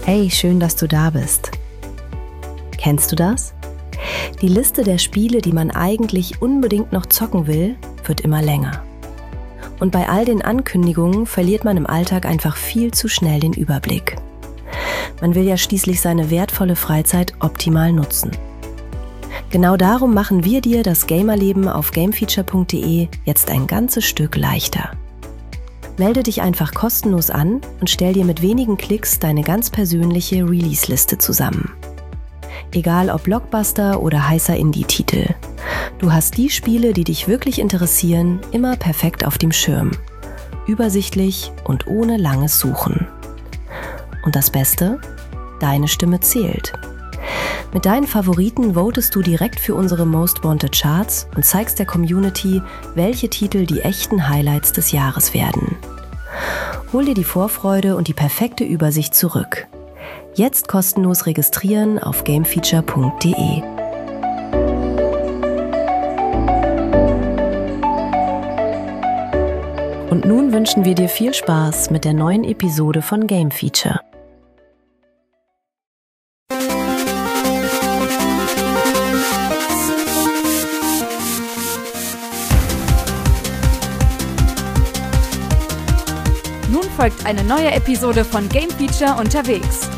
Hey, schön, dass du da bist. Kennst du das? Die Liste der Spiele, die man eigentlich unbedingt noch zocken will, wird immer länger. Und bei all den Ankündigungen verliert man im Alltag einfach viel zu schnell den Überblick. Man will ja schließlich seine wertvolle Freizeit optimal nutzen. Genau darum machen wir dir das Gamerleben auf gamefeature.de jetzt ein ganzes Stück leichter. Melde dich einfach kostenlos an und stell dir mit wenigen Klicks deine ganz persönliche Release-Liste zusammen. Egal ob Blockbuster oder heißer Indie-Titel. Du hast die Spiele, die dich wirklich interessieren, immer perfekt auf dem Schirm. Übersichtlich und ohne langes Suchen. Und das Beste? Deine Stimme zählt. Mit deinen Favoriten votest du direkt für unsere Most Wanted Charts und zeigst der Community, welche Titel die echten Highlights des Jahres werden. Hol dir die Vorfreude und die perfekte Übersicht zurück. Jetzt kostenlos registrieren auf gamefeature.de. Und nun wünschen wir dir viel Spaß mit der neuen Episode von Game Feature. Nun folgt eine neue Episode von Game Feature unterwegs.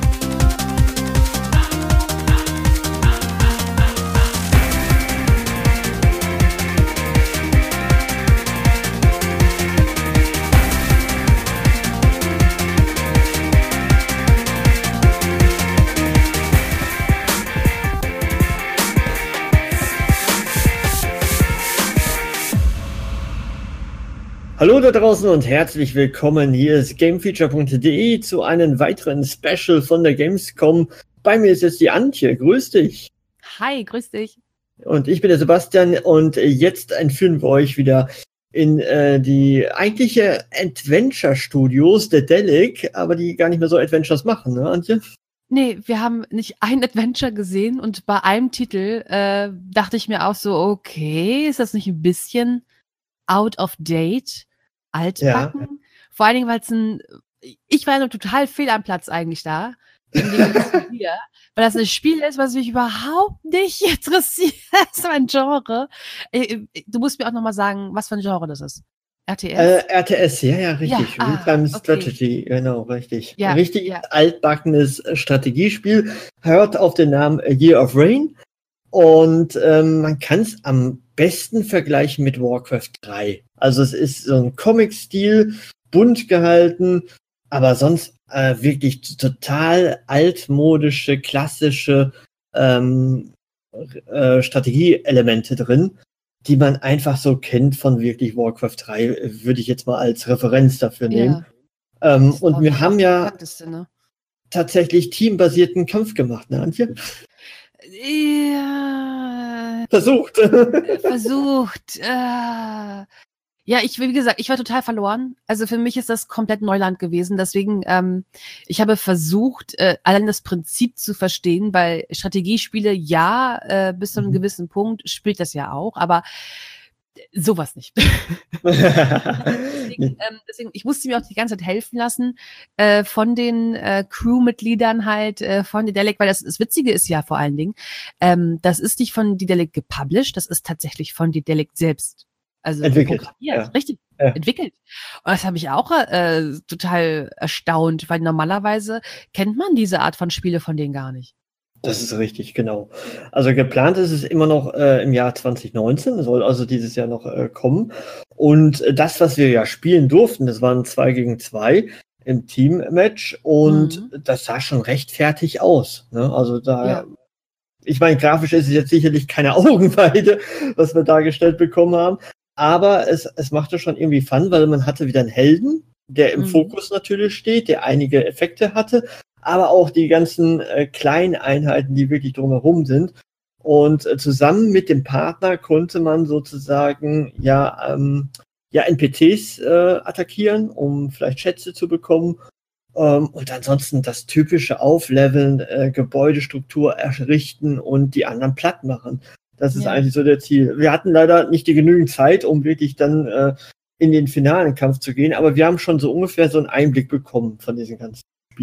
Hallo da draußen und herzlich willkommen. Hier ist gamefeature.de zu einem weiteren Special von der Gamescom. Bei mir ist jetzt die Antje. Grüß dich. Hi, grüß dich. Und ich bin der Sebastian und jetzt entführen wir euch wieder in die eigentliche Adventure-Studios der Delic, aber die gar nicht mehr so Adventures machen, ne, Antje? Nee, wir haben nicht ein Adventure gesehen und bei einem Titel dachte ich mir auch so, okay, ist das nicht ein bisschen out of date? Altbacken. Ja. Vor allen Dingen, weil ich war ja noch total fehl am Platz eigentlich da. Weil das ein Spiel ist, was mich überhaupt nicht interessiert. Das ist mein Genre. Du musst mir auch nochmal sagen, was für ein Genre das ist. RTS? RTS, ja, richtig. Ja, Real-Time Strategy, genau, richtig. Ja, richtig altbackenes Strategiespiel. Hört auf den Namen A Year of Rain. Und man kann es am besten vergleichen mit Warcraft 3. Also es ist so ein Comic-Stil, bunt gehalten, aber sonst wirklich total altmodische, klassische Strategieelemente drin, die man einfach so kennt von wirklich Warcraft 3, würde ich jetzt mal als Referenz dafür nehmen. Ja. Und wir haben ja tatsächlich teambasierten Kampf gemacht, ne, Antje? Ja. Versucht. Ja, wie gesagt, ich war total verloren. Also für mich ist das komplett Neuland gewesen. Deswegen, ich habe versucht, allein das Prinzip zu verstehen, weil Strategiespiele, bis zu einem gewissen Punkt spielt das ja auch, aber sowas nicht. deswegen, ich musste mir auch die ganze Zeit helfen lassen von den Crewmitgliedern halt von Daedalic, weil das Witzige ist ja vor allen Dingen, das ist nicht von Daedalic gepublished, das ist tatsächlich von Daedalic selbst. Also entwickelt. Richtig, entwickelt. Und das habe ich auch total erstaunt, weil normalerweise kennt man diese Art von Spiele von denen gar nicht. Das ist richtig, genau. Also geplant ist es immer noch im Jahr 2019, soll also dieses Jahr noch kommen. Und das, was wir ja spielen durften, das waren 2 gegen 2 im Team-Match und das sah schon recht fertig aus. Ne? Also da, ich meine, grafisch ist es jetzt sicherlich keine Augenweide, was wir dargestellt bekommen haben, aber es machte schon irgendwie Fun, weil man hatte wieder einen Helden, der im Fokus natürlich steht, der einige Effekte hatte, aber auch die ganzen kleinen Einheiten, die wirklich drumherum sind. Und zusammen mit dem Partner konnte man sozusagen NPCs attackieren, um vielleicht Schätze zu bekommen. Und ansonsten das typische Aufleveln, Gebäudestruktur errichten und die anderen platt machen. Das ist eigentlich so der Ziel. Wir hatten leider nicht die genügend Zeit, um wirklich dann in den finalen Kampf zu gehen, aber wir haben schon so ungefähr so einen Einblick bekommen von diesem ganzen Spiel.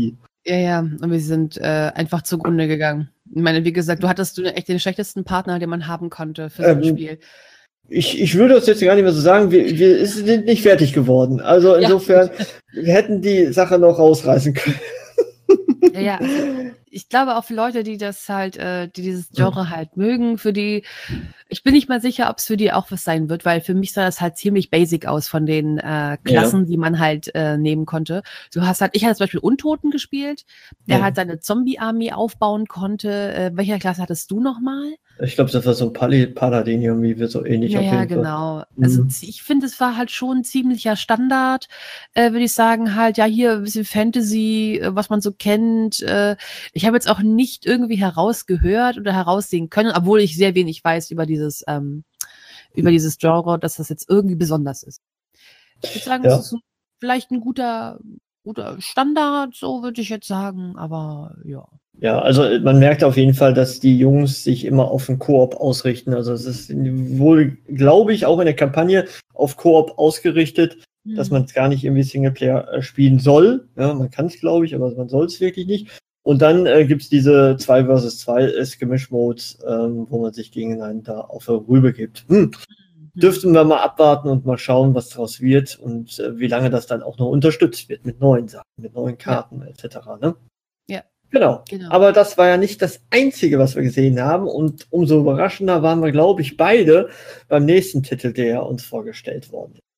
Ja, und wir sind einfach zugrunde gegangen. Ich meine, wie gesagt, du hattest echt den schlechtesten Partner, den man haben konnte für so ein Spiel. Ich würde das jetzt gar nicht mehr so sagen, wir sind nicht fertig geworden. Also insofern, wir hätten die Sache noch rausreißen können. Ja, also ich glaube auch für Leute, die das halt, die dieses Genre halt mögen, für die, ich bin nicht mal sicher, ob es für die auch was sein wird, weil für mich sah das halt ziemlich basic aus von den Klassen, die man halt nehmen konnte. Ich hatte zum Beispiel Untoten gespielt, der halt seine Zombie-Armee aufbauen konnte. Welcher Klasse hattest du nochmal? Ich glaube, das war so ein Paladin irgendwie, so ähnlich auf jeden Fall. Ja, genau. Also ich finde, es war halt schon ein ziemlicher Standard, würde ich sagen, halt, ja, hier ein bisschen Fantasy, was man so kennt. Ich habe jetzt auch nicht irgendwie herausgehört oder heraussehen können, obwohl ich sehr wenig weiß über dieses Genre, dass das jetzt irgendwie besonders ist. Ich würde sagen, es ist vielleicht ein guter Standard, so würde ich jetzt sagen, aber ja. Ja, also man merkt auf jeden Fall, dass die Jungs sich immer auf den Koop ausrichten. Also es ist wohl, glaube ich, auch in der Kampagne auf Koop ausgerichtet, dass man es gar nicht irgendwie Singleplayer spielen soll. Ja, man kann es, glaube ich, aber man soll es wirklich nicht. Und dann gibt es diese 2 vs 2 Skirmish-Modes, wo man sich gegeneinander auf der Rübe gibt. Dürften wir mal abwarten und mal schauen, was daraus wird und wie lange das dann auch noch unterstützt wird mit neuen Sachen, mit neuen Karten etc. Ne? Ja. Genau. Aber das war ja nicht das Einzige, was wir gesehen haben. Und umso überraschender waren wir, glaube ich, beide beim nächsten Titel, der uns vorgestellt worden ist.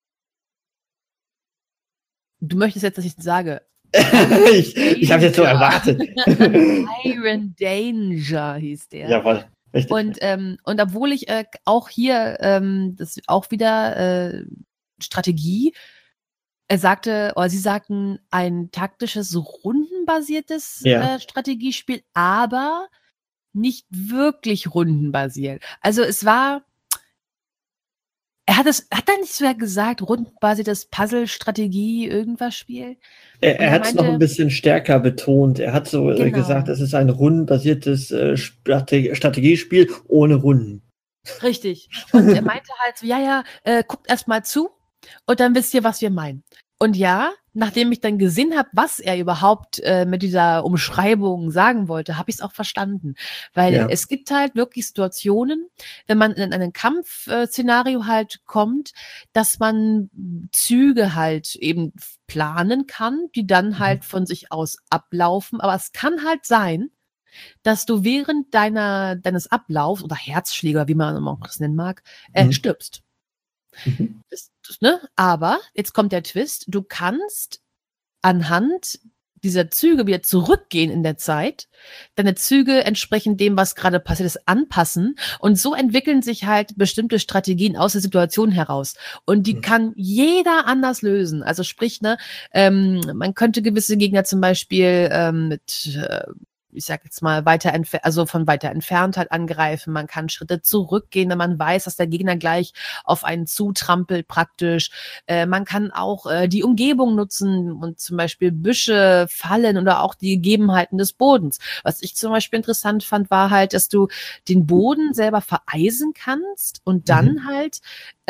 Du möchtest jetzt, dass ich sage. ich habe jetzt so erwartet. Iron Danger hieß der. Jawohl. Richtig. Und obwohl ich auch hier, das ist auch wieder Strategie, sie sagten, ein taktisches, rundenbasiertes Strategiespiel, aber nicht wirklich rundenbasiert. Also es war, hat er nicht sogar gesagt, rundenbasiertes Puzzle-Strategie, irgendwas Spiel? Er hat es noch ein bisschen stärker betont. Er hat so gesagt, es ist ein rundenbasiertes Strategiespiel ohne Runden. Richtig. Und er meinte halt so, guckt erst mal zu und dann wisst ihr, was wir meinen. Und ja, nachdem ich dann gesehen habe, was er überhaupt mit dieser Umschreibung sagen wollte, habe ich es auch verstanden. Weil es gibt halt wirklich Situationen, wenn man in einem Kampfszenario halt kommt, dass man Züge halt eben planen kann, die dann halt von sich aus ablaufen. Aber es kann halt sein, dass du während deines Ablaufs oder Herzschläger, wie man auch das nennen mag, stirbst. Aber jetzt kommt der Twist, du kannst anhand dieser Züge wieder zurückgehen in der Zeit, deine Züge entsprechend dem, was gerade passiert ist, anpassen und so entwickeln sich halt bestimmte Strategien aus der Situation heraus und die kann jeder anders lösen, also sprich, man könnte gewisse Gegner zum Beispiel mit ich sag jetzt mal, von weiter entfernt halt angreifen. Man kann Schritte zurückgehen, wenn man weiß, dass der Gegner gleich auf einen zutrampelt praktisch. Man kann auch die Umgebung nutzen und zum Beispiel Büsche, Fallen oder auch die Gegebenheiten des Bodens. Was ich zum Beispiel interessant fand, war halt, dass du den Boden selber vereisen kannst und dann halt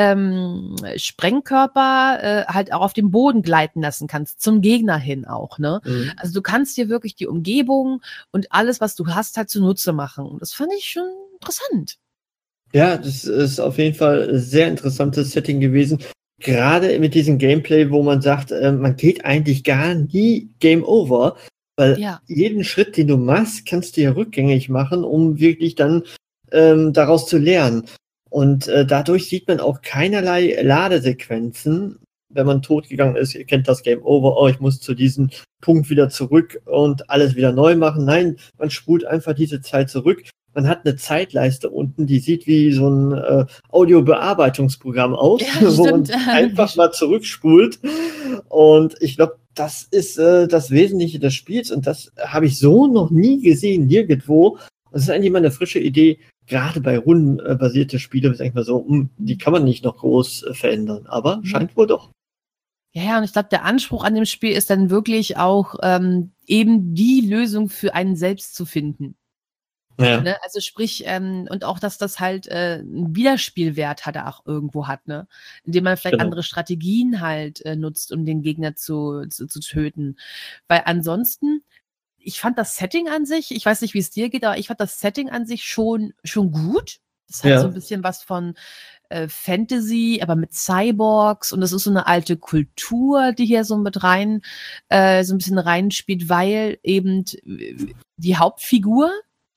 Sprengkörper halt auch auf dem Boden gleiten lassen kannst, zum Gegner hin auch, ne? Also du kannst dir wirklich die Umgebung und alles, was du hast, halt zunutze machen. Und das fand ich schon interessant. Ja, das ist auf jeden Fall ein sehr interessantes Setting gewesen. Gerade mit diesem Gameplay, wo man sagt, man geht eigentlich gar nie Game Over, weil jeden Schritt, den du machst, kannst du ja rückgängig machen, um wirklich dann daraus zu lernen. Und dadurch sieht man auch keinerlei Ladesequenzen, wenn man tot gegangen ist. Ihr kennt das Game Over, ich muss zu diesem Punkt wieder zurück und alles wieder neu machen. Nein, man spult einfach diese Zeit zurück. Man hat eine Zeitleiste unten, die sieht wie so ein Audiobearbeitungsprogramm aus, wo man einfach mal zurückspult. Und ich glaube, das ist das Wesentliche des Spiels und das habe ich so noch nie gesehen, nirgendwo. Das ist eigentlich mal eine frische Idee. Gerade bei rundenbasierte Spiele ist eigentlich mal so, die kann man nicht noch groß verändern, aber scheint wohl doch. Ja, und ich glaube, der Anspruch an dem Spiel ist dann wirklich auch eben die Lösung für einen selbst zu finden. Ja. Ne? Also sprich, und auch, dass das halt einen Wiederspielwert auch irgendwo hat, ne? Indem man vielleicht andere Strategien halt nutzt, um den Gegner zu töten. Weil ansonsten ich fand das Setting an sich, ich weiß nicht, wie es dir geht, aber ich fand das Setting an sich schon gut. Das hat so ein bisschen was von Fantasy, aber mit Cyborgs, und das ist so eine alte Kultur, die hier so mit rein, so ein bisschen reinspielt, weil eben die Hauptfigur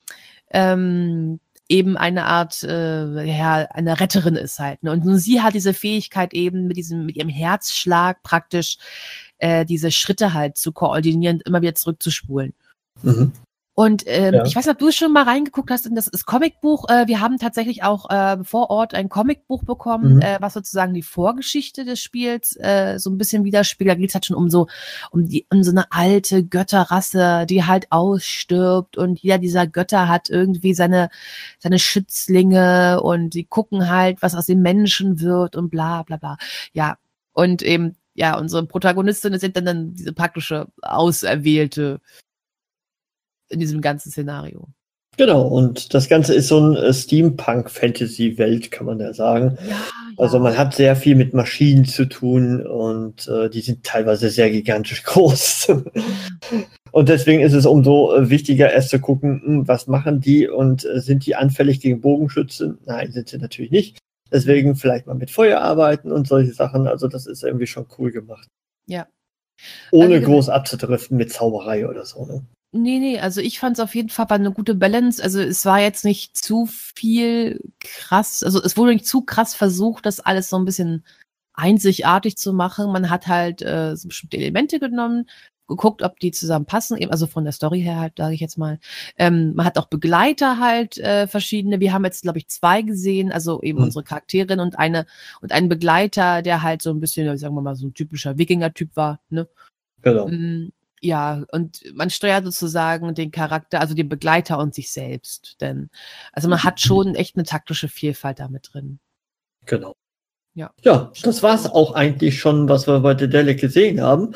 eben eine Art, eine Retterin ist halt. Ne? Und nun sie hat diese Fähigkeit eben mit ihrem Herzschlag praktisch diese Schritte halt zu koordinieren, immer wieder zurückzuspulen. Mhm. Und ich weiß nicht, ob du schon mal reingeguckt hast in das Comicbuch. Wir haben tatsächlich auch vor Ort ein Comicbuch bekommen, was sozusagen die Vorgeschichte des Spiels so ein bisschen widerspiegelt. Da geht es halt schon um so eine alte Götterrasse, die halt ausstirbt, und jeder dieser Götter hat irgendwie seine Schützlinge, und die gucken halt, was aus den Menschen wird und bla bla bla. Ja, und eben, ja, unsere Protagonistinnen sind dann diese praktische Auserwählte in diesem ganzen Szenario. Genau, und das Ganze ist so ein Steampunk-Fantasy-Welt, kann man ja sagen. Ja. Also man hat sehr viel mit Maschinen zu tun, und die sind teilweise sehr gigantisch groß. Und deswegen ist es umso wichtiger, erst zu gucken, was machen die, und sind die anfällig gegen Bogenschützen? Nein, sind sie natürlich nicht. Deswegen vielleicht mal mit Feuer arbeiten und solche Sachen. Also das ist irgendwie schon cool gemacht. Ja. Ohne groß abzudriften mit Zauberei oder so, ne? Nee, also ich fand es auf jeden Fall eine gute Balance. Also es war jetzt nicht zu viel krass, also es wurde nicht zu krass versucht, das alles so ein bisschen einzigartig zu machen. Man hat halt so bestimmte Elemente genommen, geguckt, ob die zusammenpassen, eben, also von der Story her halt, sage ich jetzt mal. Man hat auch Begleiter halt verschiedene. Wir haben jetzt, glaube ich, 2 gesehen, also eben unsere Charakterin und einen Begleiter, der halt so ein bisschen, sagen wir mal, so ein typischer Wikinger-Typ war, ne? Genau. Ja, und man steuert sozusagen den Charakter, also den Begleiter und sich selbst. Denn, also man hat schon echt eine taktische Vielfalt damit drin. Genau. Ja, das war's auch eigentlich schon, was wir bei Daedalic gesehen haben.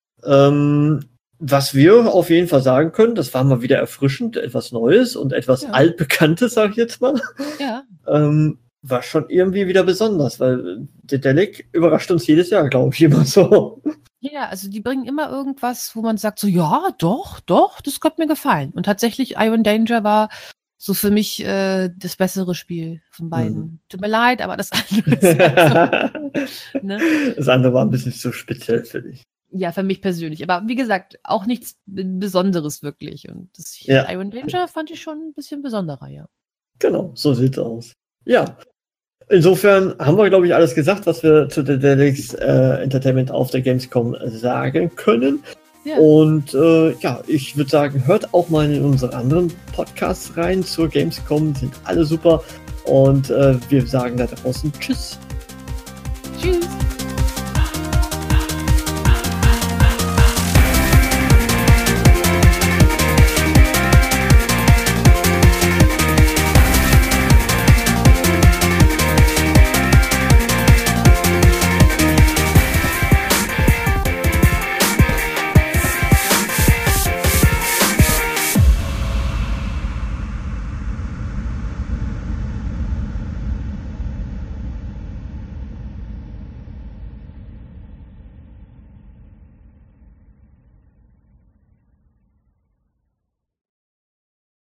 Was wir auf jeden Fall sagen können, das war mal wieder erfrischend, etwas Neues und etwas Altbekanntes, sag ich jetzt mal. Ja. War schon irgendwie wieder besonders, weil Daedalic überrascht uns jedes Jahr, glaube ich, immer so. Ja, also die bringen immer irgendwas, wo man sagt so, ja, doch, das könnte mir gefallen. Und tatsächlich, Iron Danger war so für mich das bessere Spiel von beiden. Tut mir leid, aber das andere ist halt so, ne? Das andere war ein bisschen zu speziell für dich. Ja, für mich persönlich. Aber wie gesagt, auch nichts Besonderes wirklich. Und das Iron Danger fand ich schon ein bisschen besonderer, ja. Genau, so sieht's aus. Ja. Insofern haben wir, glaube ich, alles gesagt, was wir zu Daedalic Entertainment auf der Gamescom sagen können. Ja. Und ich würde sagen, hört auch mal in unsere anderen Podcasts rein zur Gamescom. Sind alle super. Und wir sagen da draußen Tschüss.